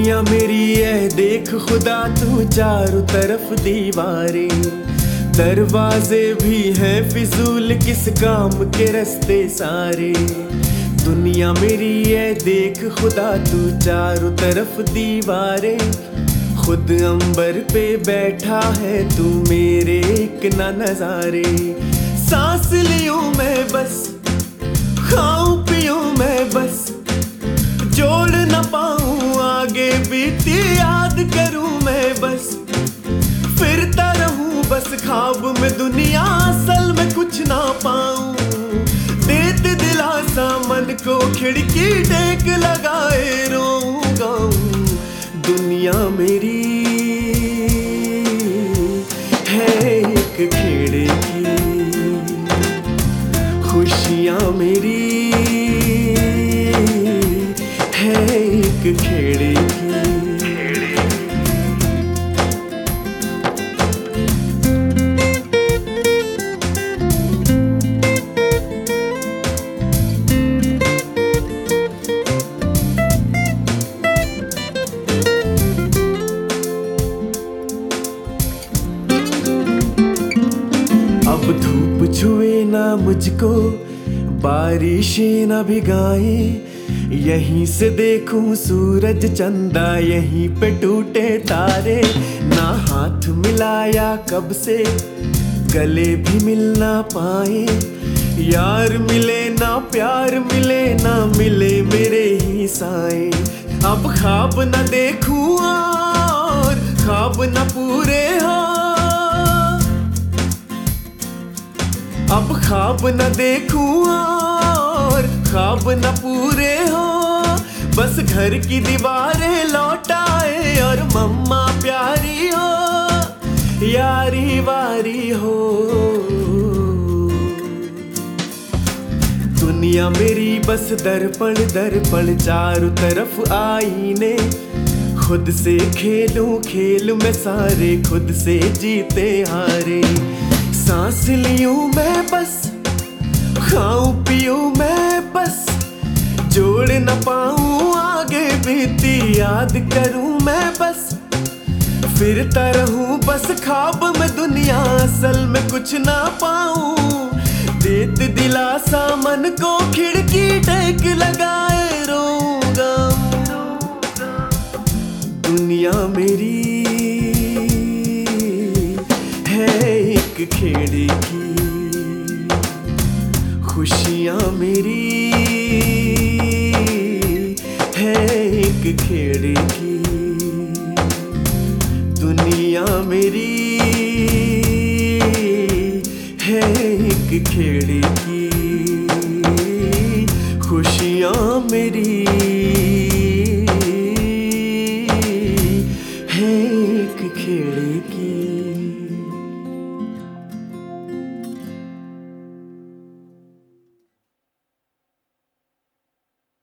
दुनिया मेरी है देख खुदा तू चारों तरफ दीवारें, दरवाजे भी हैं फिजूल किस काम के रास्ते सारे। दुनिया मेरी है देख खुदा तू चारों तरफ दीवारें, खुद अंबर पे बैठा है तू मेरे एक ना नजारे। सांस लियूं मैं बस, खाऊं पीऊं मैं बस, जोड़ न पाऊं आगे बीती याद करूं मैं बस। फिरता रहूं बस ख्वाब में दुनिया असल में कुछ ना पाऊं। देते दिलासा मन को खिड़की टेक लगाए रोऊं गाऊं। दुनिया मेरी है एक खेड़े की, खुशियां मेरी है एक खेड़े की। अब धूप छुए ना मुझको, बारिशें ना भिगाए, यहीं से देखूं सूरज चंदा यहीं पे टूटे तारे। ना हाथ मिलाया कब से गले भी मिल ना पाए, यार मिले ना प्यार मिले ना मिले मेरे ही साए। अब ख्वाब न देखूं और ख्वाब न पूरे हो, अब ख्वाब न देखूं और ख्वाब न पूरे हो। बस घर की दीवारें लौटाए और मम्मा प्यारी हो, यारी वारी हो। दुनिया मेरी बस दर्पण दर्पण चारों तरफ आईने, खुद से खेलूं खेल में सारे खुद से जीते हारे। सांस लियूं मैं बस, खाऊं पीऊं मैं बस, जोड़ न पाऊं आगे बीती याद करूं मैं बस। फिरता रहूं बस ख्वाब में दुनिया असल में कुछ ना पाऊं। देत दिलासा मन को खिड़की टेक लगाए रोऊंगा। दुनिया मेरी है एक खेड़े की, खुशियां मेरी है एक खेड़े की। दुनिया मेरी है एक खेड़े की।